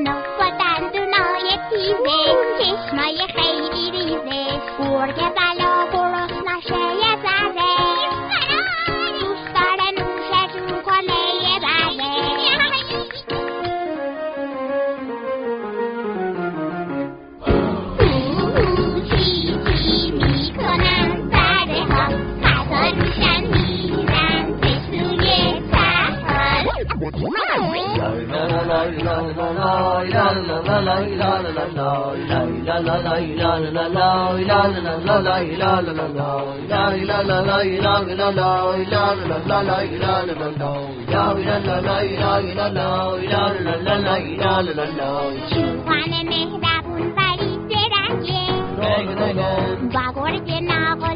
منو با دندونای تیزه چشمای خیلی ریزه گرگ بلا برس نشه یه ذره دوست داره نوشه جون کنه یه بره چی چی میکنن بره ها غذا روشن میرن به سوی سحال چوغان مهربون ولی درنگه با گرگ ناقل